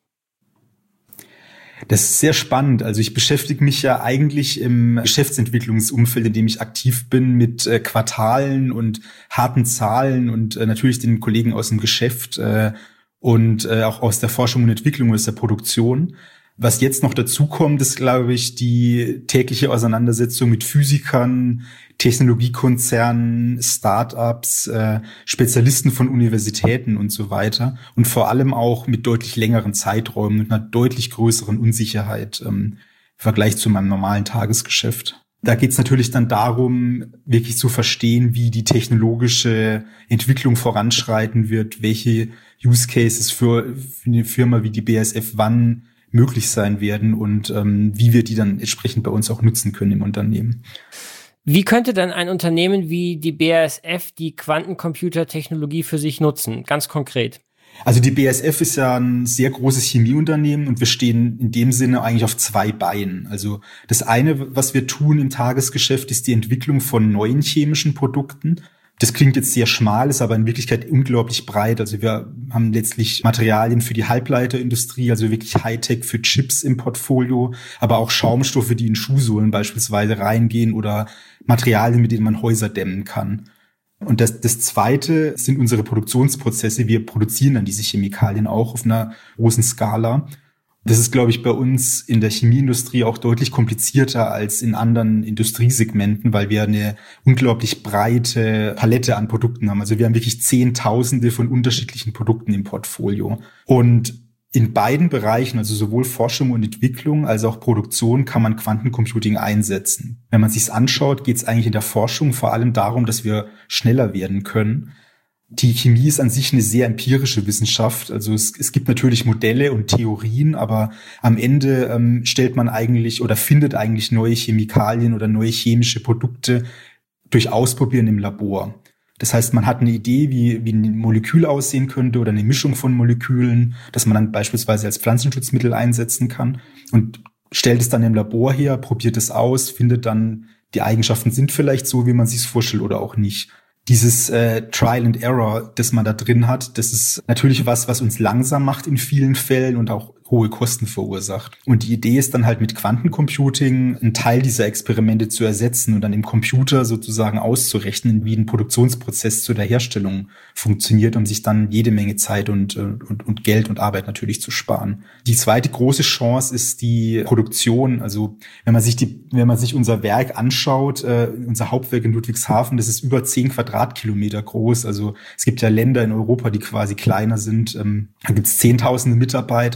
Das ist sehr spannend. Also ich beschäftige mich ja eigentlich im Geschäftsentwicklungsumfeld, in dem ich aktiv bin, mit äh, Quartalen und harten Zahlen und äh, natürlich den Kollegen aus dem Geschäft äh, und äh, auch aus der Forschung und Entwicklung, aus der Produktion. Was jetzt noch dazu kommt, ist, glaube ich, die tägliche Auseinandersetzung mit Physikern, Technologiekonzernen, Start-ups, äh, Spezialisten von Universitäten und so weiter. Und vor allem auch mit deutlich längeren Zeiträumen und einer deutlich größeren Unsicherheit ähm, im Vergleich zu meinem normalen Tagesgeschäft. Da geht es natürlich dann darum, wirklich zu verstehen, wie die technologische Entwicklung voranschreiten wird, welche Use Cases für, für eine Firma wie die B A S F wann möglich sein werden und ähm, wie wir die dann entsprechend bei uns auch nutzen können im Unternehmen. Wie könnte dann ein Unternehmen wie die B A S F die Quantencomputertechnologie für sich nutzen, ganz konkret? Also die B A S F ist ja ein sehr großes Chemieunternehmen und wir stehen in dem Sinne eigentlich auf zwei Beinen. Also das eine, was wir tun im Tagesgeschäft, ist die Entwicklung von neuen chemischen Produkten. Das klingt jetzt sehr schmal, ist aber in Wirklichkeit unglaublich breit. Also wir haben letztlich Materialien für die Halbleiterindustrie, also wirklich Hightech für Chips im Portfolio, aber auch Schaumstoffe, die in Schuhsohlen beispielsweise reingehen oder Materialien, mit denen man Häuser dämmen kann. Und das, das Zweite sind unsere Produktionsprozesse. Wir produzieren dann diese Chemikalien auch auf einer großen Skala. Das ist, glaube ich, bei uns in der Chemieindustrie auch deutlich komplizierter als in anderen Industriesegmenten, weil wir eine unglaublich breite Palette an Produkten haben. Also wir haben wirklich Zehntausende von unterschiedlichen Produkten im Portfolio. Und in beiden Bereichen, also sowohl Forschung und Entwicklung als auch Produktion, kann man Quantencomputing einsetzen. Wenn man sich's anschaut, geht es eigentlich in der Forschung vor allem darum, dass wir schneller werden können. Die Chemie ist an sich eine sehr empirische Wissenschaft. Also es, es gibt natürlich Modelle und Theorien, aber am Ende ähm, stellt man eigentlich oder findet eigentlich neue Chemikalien oder neue chemische Produkte durch Ausprobieren im Labor. Das heißt, man hat eine Idee, wie, wie ein Molekül aussehen könnte oder eine Mischung von Molekülen, das man dann beispielsweise als Pflanzenschutzmittel einsetzen kann und stellt es dann im Labor her, probiert es aus, findet dann, die Eigenschaften sind vielleicht so, wie man sich es vorstellt oder auch nicht. Dieses äh, Trial and Error, das man da drin hat, das ist natürlich was, was uns langsam macht in vielen Fällen und auch hohe Kosten verursacht. Und die Idee ist dann halt mit Quantencomputing einen Teil dieser Experimente zu ersetzen und dann im Computer sozusagen auszurechnen, wie ein Produktionsprozess zu der Herstellung funktioniert, um sich dann jede Menge Zeit und, und, und Geld und Arbeit natürlich zu sparen. Die zweite große Chance ist die Produktion. Also wenn man sich die, wenn man sich unser Werk anschaut, äh, unser Hauptwerk in Ludwigshafen, das ist über zehn Quadratkilometer groß. Also es gibt ja Länder in Europa, die quasi kleiner sind. Ähm, da gibt es zehntausende Mitarbeiter, viele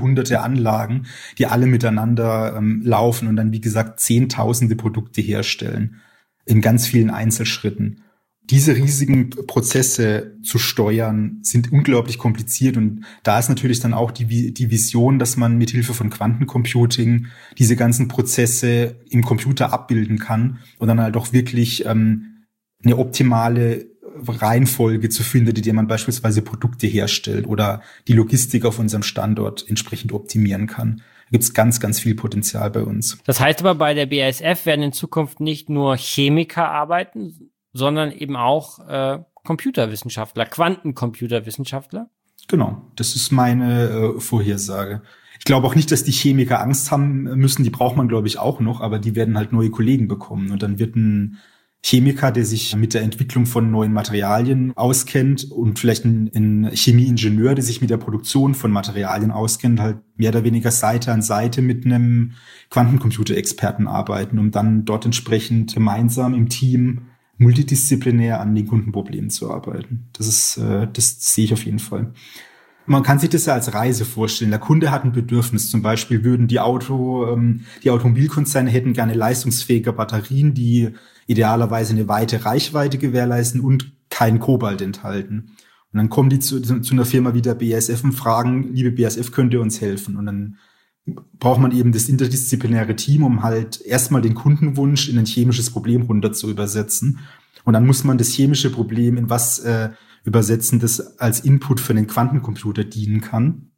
hunderte, hunderte Anlagen, die alle miteinander ähm, laufen und dann, wie gesagt, zehntausende Produkte herstellen in ganz vielen Einzelschritten. Diese riesigen Prozesse zu steuern, sind unglaublich kompliziert und da ist natürlich dann auch die, die Vision, dass man mit Hilfe von Quantencomputing diese ganzen Prozesse im Computer abbilden kann und dann halt auch wirklich ähm, eine optimale Reihenfolge zu finden, in der man beispielsweise Produkte herstellt oder die Logistik auf unserem Standort entsprechend optimieren kann. Da gibt es ganz, ganz viel Potenzial bei uns. Das heißt aber, bei der B A S F werden in Zukunft nicht nur Chemiker arbeiten, sondern eben auch äh, Computerwissenschaftler, Quantencomputerwissenschaftler? Genau, das ist meine äh, Vorhersage. Ich glaube auch nicht, dass die Chemiker Angst haben müssen, die braucht man, glaube ich, auch noch, aber die werden halt neue Kollegen bekommen. Und dann wird ein Chemiker, der sich mit der Entwicklung von neuen Materialien auskennt und vielleicht ein, ein Chemieingenieur, der sich mit der Produktion von Materialien auskennt, halt mehr oder weniger Seite an Seite mit einem Quantencomputerexperten arbeiten, um dann dort entsprechend gemeinsam im Team multidisziplinär an den Kundenproblemen zu arbeiten. Das ist, äh, das sehe ich auf jeden Fall. Man kann sich das ja als Reise vorstellen. Der Kunde hat ein Bedürfnis. Zum Beispiel würden die Auto, ähm, die Automobilkonzerne hätten gerne leistungsfähige Batterien, die idealerweise eine weite Reichweite gewährleisten und kein Kobalt enthalten. Und dann kommen die zu, zu einer Firma wie der B A S F und fragen, liebe B A S F, könnt ihr uns helfen? Und dann braucht man eben das interdisziplinäre Team, um halt erstmal den Kundenwunsch in ein chemisches Problem runter zu übersetzen. Und dann muss man das chemische Problem in was äh, übersetzen, das als Input für den Quantencomputer dienen kann.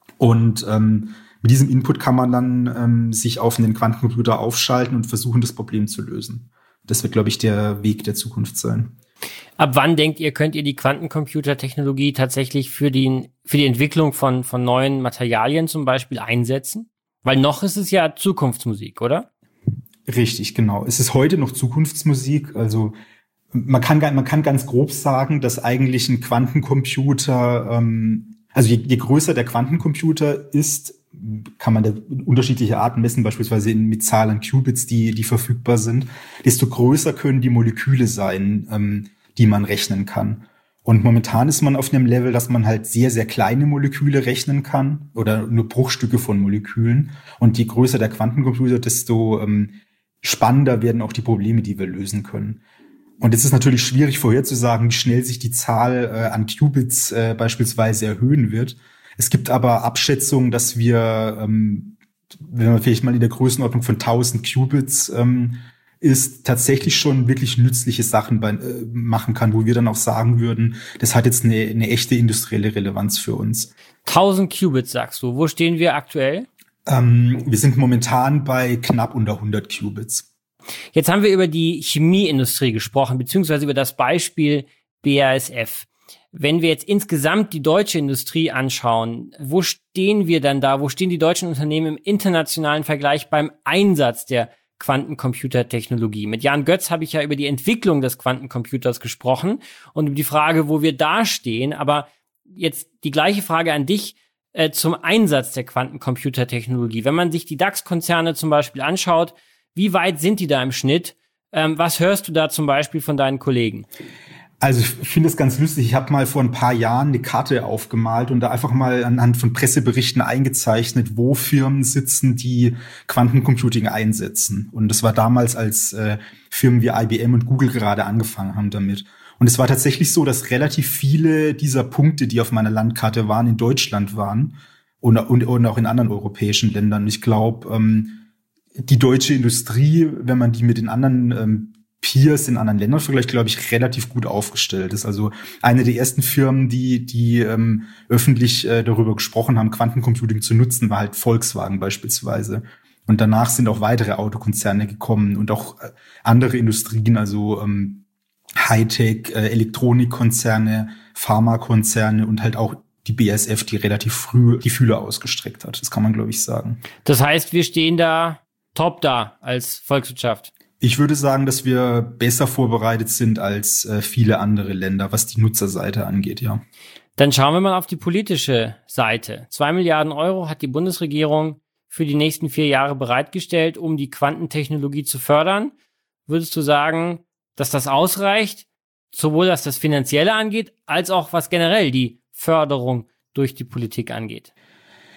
Und ähm, mit diesem Input kann man dann ähm, sich auf den Quantencomputer aufschalten und versuchen, das Problem zu lösen. Das wird, glaube ich, der Weg der Zukunft sein. Ab wann denkt ihr, könnt ihr die Quantencomputertechnologie tatsächlich für die, für die Entwicklung von, von neuen Materialien zum Beispiel einsetzen? Weil noch ist es ja Zukunftsmusik, oder? Richtig, genau. Es ist heute noch Zukunftsmusik. Also man kann, man kann ganz grob sagen, dass eigentlich ein Quantencomputer, ähm, also je, je größer der Quantencomputer ist, kann man da unterschiedliche Arten messen, beispielsweise in, mit Zahl an Qubits, die, die verfügbar sind, desto größer können die Moleküle sein, ähm, die man rechnen kann. Und momentan ist man auf einem Level, dass man halt sehr, sehr kleine Moleküle rechnen kann oder nur Bruchstücke von Molekülen. Und je größer der Quantencomputer, desto ähm, spannender werden auch die Probleme, die wir lösen können. Und es ist natürlich schwierig vorherzusagen, wie schnell sich die Zahl äh, an Qubits äh, beispielsweise erhöhen wird. Es gibt aber Abschätzungen, dass wir, ähm, wenn man vielleicht mal in der Größenordnung von tausend Qubits ähm, ist, tatsächlich schon wirklich nützliche Sachen bei, äh, machen kann, wo wir dann auch sagen würden, das hat jetzt eine, eine echte industrielle Relevanz für uns. tausend Qubits, sagst du. Wo stehen wir aktuell? Ähm, wir sind momentan bei knapp unter hundert Qubits. Jetzt haben wir über die Chemieindustrie gesprochen, beziehungsweise über das Beispiel B A S F. Wenn wir jetzt insgesamt die deutsche Industrie anschauen, wo stehen wir dann da? Wo stehen die deutschen Unternehmen im internationalen Vergleich beim Einsatz der Quantencomputertechnologie? Mit Jan Götz habe ich ja über die Entwicklung des Quantencomputers gesprochen und über die Frage, wo wir da stehen. Aber jetzt die gleiche Frage an dich äh, zum Einsatz der Quantencomputertechnologie. Wenn man sich die DAX-Konzerne zum Beispiel anschaut, wie weit sind die da im Schnitt? Ähm, was hörst du da zum Beispiel von deinen Kollegen? Also ich finde es ganz lustig. Ich habe mal vor ein paar Jahren eine Karte aufgemalt und da einfach mal anhand von Presseberichten eingezeichnet, wo Firmen sitzen, die Quantencomputing einsetzen. Und das war damals, als äh, Firmen wie I B M und Google gerade angefangen haben damit. Und es war tatsächlich so, dass relativ viele dieser Punkte, die auf meiner Landkarte waren, in Deutschland waren und, und, und auch in anderen europäischen Ländern. Und ich glaube, ähm, die deutsche Industrie, wenn man die mit den anderen ähm, Peers in anderen Ländern vergleicht, glaube ich, relativ gut aufgestellt ist. Also eine der ersten Firmen, die die ähm, öffentlich äh, darüber gesprochen haben, Quantencomputing zu nutzen, war halt Volkswagen beispielsweise. Und danach sind auch weitere Autokonzerne gekommen und auch äh, andere Industrien, also ähm, Hightech, äh, Elektronikkonzerne, Pharmakonzerne und halt auch die B A S F, die relativ früh die Fühler ausgestreckt hat. Das kann man, glaube ich, sagen. Das heißt, wir stehen da top da als Volkswirtschaft. Ich würde sagen, dass wir besser vorbereitet sind als äh, viele andere Länder, was die Nutzerseite angeht, ja. Dann schauen wir mal auf die politische Seite. Zwei Milliarden Euro hat die Bundesregierung für die nächsten vier Jahre bereitgestellt, um die Quantentechnologie zu fördern. Würdest du sagen, dass das ausreicht, sowohl was das Finanzielle angeht, als auch was generell die Förderung durch die Politik angeht?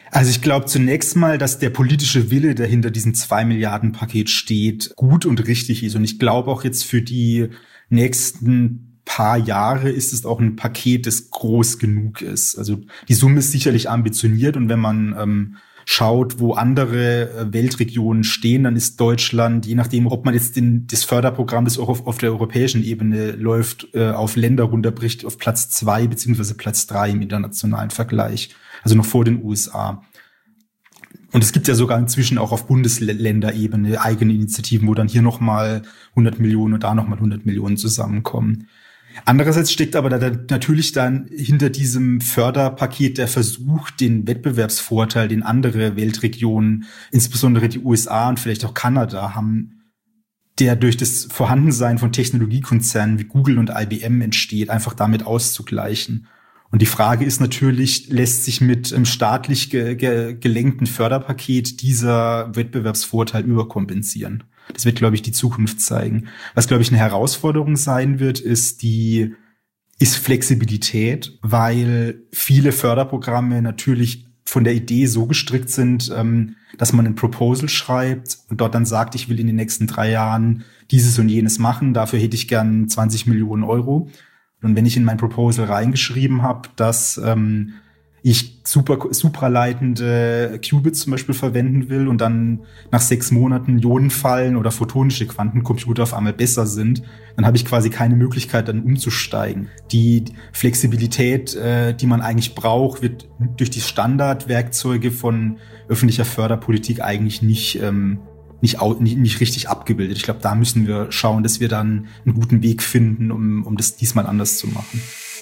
Also ich glaube zunächst mal, dass der politische Wille, der hinter diesem zwei Milliarden Paket steht, gut und richtig ist. Und ich glaube auch jetzt für die nächsten paar Jahre ist es auch ein Paket, das groß genug ist. Also die Summe ist sicherlich ambitioniert, und wenn man ähm, schaut, wo andere äh, Weltregionen stehen, dann ist Deutschland, je nachdem, ob man jetzt den, das Förderprogramm, das auch auf, auf der europäischen Ebene läuft, äh, auf Länder runterbricht, auf Platz zwei beziehungsweise Platz drei im internationalen Vergleich. Also noch vor den U S A. Und es gibt ja sogar inzwischen auch auf Bundesländerebene eigene Initiativen, wo dann hier nochmal hundert Millionen und da nochmal hundert Millionen zusammenkommen. Andererseits steckt aber da natürlich dann hinter diesem Förderpaket der Versuch, den Wettbewerbsvorteil, den andere Weltregionen, insbesondere die U S A und vielleicht auch Kanada haben, der durch das Vorhandensein von Technologiekonzernen wie Google und I B M entsteht, einfach damit auszugleichen. Und die Frage ist natürlich, lässt sich mit einem staatlich ge- ge- gelenkten Förderpaket dieser Wettbewerbsvorteil überkompensieren? Das wird, glaube ich, die Zukunft zeigen. Was, glaube ich, eine Herausforderung sein wird, ist die, ist Flexibilität, weil viele Förderprogramme natürlich von der Idee so gestrickt sind, ähm, dass man ein Proposal schreibt und dort dann sagt, ich will in den nächsten drei Jahren dieses und jenes machen, dafür hätte ich gern zwanzig Millionen Euro. Und wenn ich in mein Proposal reingeschrieben habe, dass ähm, ich super supraleitende Qubits zum Beispiel verwenden will und dann nach sechs Monaten Ionenfallen oder photonische Quantencomputer auf einmal besser sind, dann habe ich quasi keine Möglichkeit, dann umzusteigen. Die Flexibilität, äh, die man eigentlich braucht, wird durch die Standardwerkzeuge von öffentlicher Förderpolitik eigentlich nicht ähm, Nicht, nicht, nicht richtig abgebildet. Ich glaube, da müssen wir schauen, dass wir dann einen guten Weg finden, um, um das diesmal anders zu machen.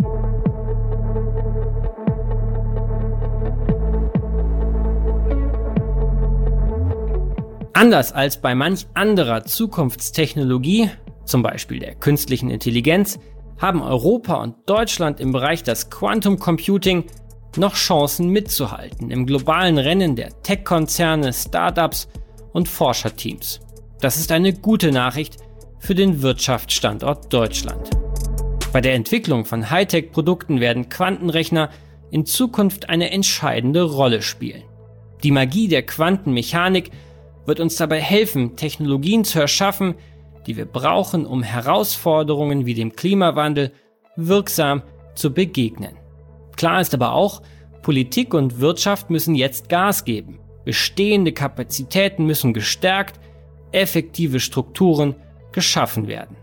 Anders als bei manch anderer Zukunftstechnologie, zum Beispiel der künstlichen Intelligenz, haben Europa und Deutschland im Bereich des Quantum Computing noch Chancen mitzuhalten im globalen Rennen der Tech-Konzerne, Startups und Forscherteams. Das ist eine gute Nachricht für den Wirtschaftsstandort Deutschland. Bei der Entwicklung von Hightech-Produkten werden Quantenrechner in Zukunft eine entscheidende Rolle spielen. Die Magie der Quantenmechanik wird uns dabei helfen, Technologien zu erschaffen, die wir brauchen, um Herausforderungen wie dem Klimawandel wirksam zu begegnen. Klar ist aber auch, Politik und Wirtschaft müssen jetzt Gas geben. Bestehende Kapazitäten müssen gestärkt, effektive Strukturen geschaffen werden.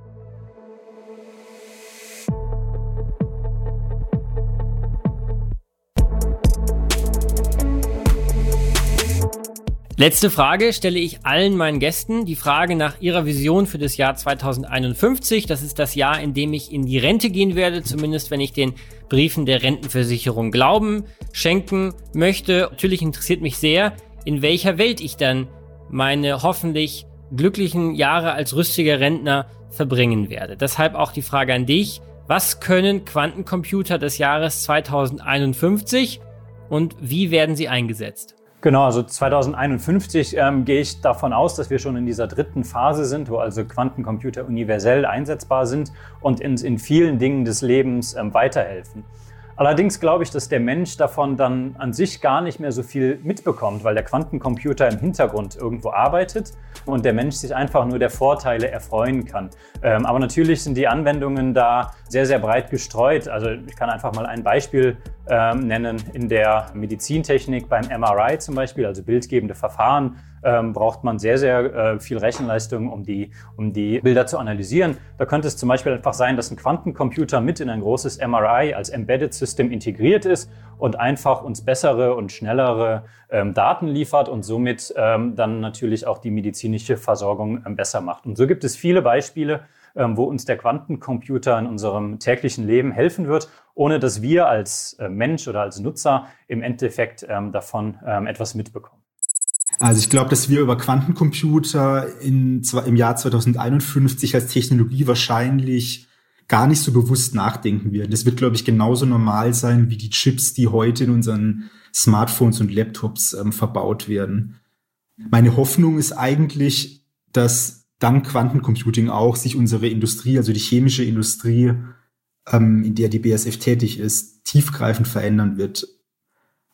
Letzte Frage stelle ich allen meinen Gästen, die Frage nach ihrer Vision für das Jahr zweitausendeinundfünfzig. Das ist das Jahr, in dem ich in die Rente gehen werde, zumindest wenn ich den Briefen der Rentenversicherung Glauben schenken möchte. Natürlich interessiert mich sehr, in welcher Welt ich dann meine hoffentlich glücklichen Jahre als rüstiger Rentner verbringen werde. Deshalb auch die Frage an dich: Was können Quantencomputer des Jahres zweitausendeinundfünfzig und wie werden sie eingesetzt? Genau, also zweitausendeinundfünfzig ähm, gehe ich davon aus, dass wir schon in dieser dritten Phase sind, wo also Quantencomputer universell einsetzbar sind und in, in vielen Dingen des Lebens ähm, weiterhelfen. Allerdings glaube ich, dass der Mensch davon dann an sich gar nicht mehr so viel mitbekommt, weil der Quantencomputer im Hintergrund irgendwo arbeitet und der Mensch sich einfach nur der Vorteile erfreuen kann. Ähm, aber natürlich sind die Anwendungen da sehr, sehr breit gestreut. Also ich kann einfach mal ein Beispiel ähm, nennen. In der Medizintechnik beim M R I zum Beispiel, also bildgebende Verfahren, ähm, braucht man sehr, sehr äh, viel Rechenleistung, um die, um die Bilder zu analysieren. Da könnte es zum Beispiel einfach sein, dass ein Quantencomputer mit in ein großes M R I als Embedded System integriert ist und einfach uns bessere und schnellere ähm, Daten liefert und somit ähm, dann natürlich auch die medizinische Versorgung ähm, besser macht. Und so gibt es viele Beispiele, ähm, wo uns der Quantencomputer in unserem täglichen Leben helfen wird, ohne dass wir als äh, Mensch oder als Nutzer im Endeffekt ähm, davon ähm, etwas mitbekommen. Also ich glaube, dass wir über Quantencomputer in, im Jahr zweitausendeinundfünfzig als Technologie wahrscheinlich gar nicht so bewusst nachdenken werden. Das wird, glaube ich, genauso normal sein wie die Chips, die heute in unseren Smartphones und Laptops ähm, verbaut werden. Meine Hoffnung ist eigentlich, dass dank Quantencomputing auch sich unsere Industrie, also die chemische Industrie, ähm, in der die B A S F tätig ist, tiefgreifend verändern wird.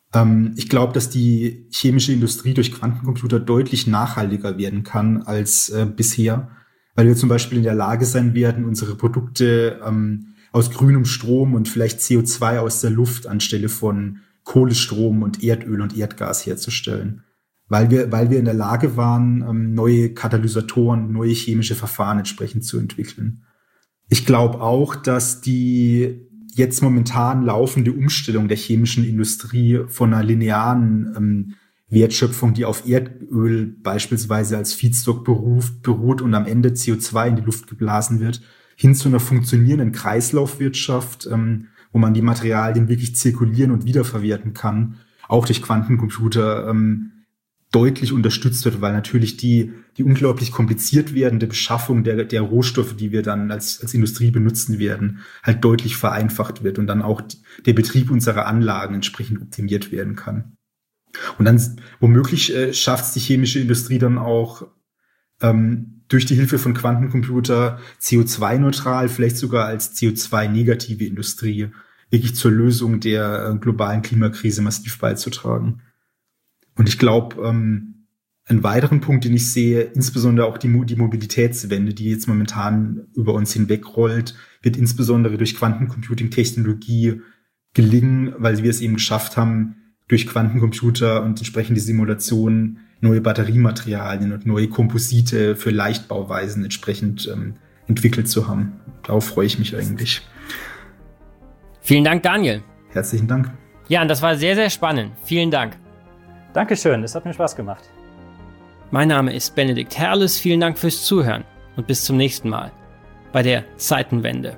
Ähm, ich glaube, dass die chemische Industrie durch Quantencomputer deutlich nachhaltiger werden kann als äh, bisher, weil wir zum Beispiel in der Lage sein werden, unsere Produkte ähm, aus grünem Strom und vielleicht C O zwei aus der Luft anstelle von Kohlestrom und Erdöl und Erdgas herzustellen. Weil wir, weil wir in der Lage waren, ähm, neue Katalysatoren, neue chemische Verfahren entsprechend zu entwickeln. Ich glaube auch, dass die jetzt momentan laufende Umstellung der chemischen Industrie von einer linearen ähm, Wertschöpfung, die auf Erdöl beispielsweise als Feedstock beruft, beruht und am Ende C O zwei in die Luft geblasen wird, hin zu einer funktionierenden Kreislaufwirtschaft, ähm, wo man die Materialien wirklich zirkulieren und wiederverwerten kann, auch durch Quantencomputer ähm, deutlich unterstützt wird, weil natürlich die die unglaublich kompliziert werdende Beschaffung der der Rohstoffe, die wir dann als als Industrie benutzen werden, halt deutlich vereinfacht wird und dann auch die, der Betrieb unserer Anlagen entsprechend optimiert werden kann. Und dann womöglich äh, schafft es die chemische Industrie dann auch ähm, durch die Hilfe von Quantencomputer C O zwei neutral, vielleicht sogar als C O zwei negative Industrie wirklich zur Lösung der äh, globalen Klimakrise massiv beizutragen. Und ich glaube, ähm, einen weiteren Punkt, den ich sehe, insbesondere auch die, Mo- die Mobilitätswende, die jetzt momentan über uns hinwegrollt, wird insbesondere durch Quantencomputing-Technologie gelingen, weil wir es eben geschafft haben, durch Quantencomputer und entsprechende Simulationen neue Batteriematerialien und neue Komposite für Leichtbauweisen entsprechend ähm, entwickelt zu haben. Darauf freue ich mich eigentlich. Vielen Dank, Daniel. Herzlichen Dank. Ja, und das war sehr, sehr spannend. Vielen Dank. Dankeschön, es hat mir Spaß gemacht. Mein Name ist Benedikt Herles. Vielen Dank fürs Zuhören und bis zum nächsten Mal bei der Zeitenwende.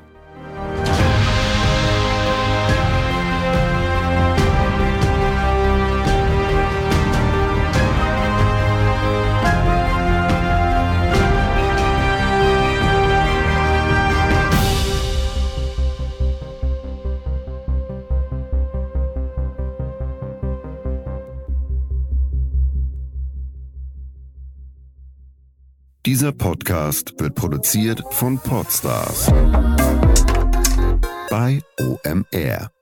Dieser Podcast wird produziert von Podstars bei O M R.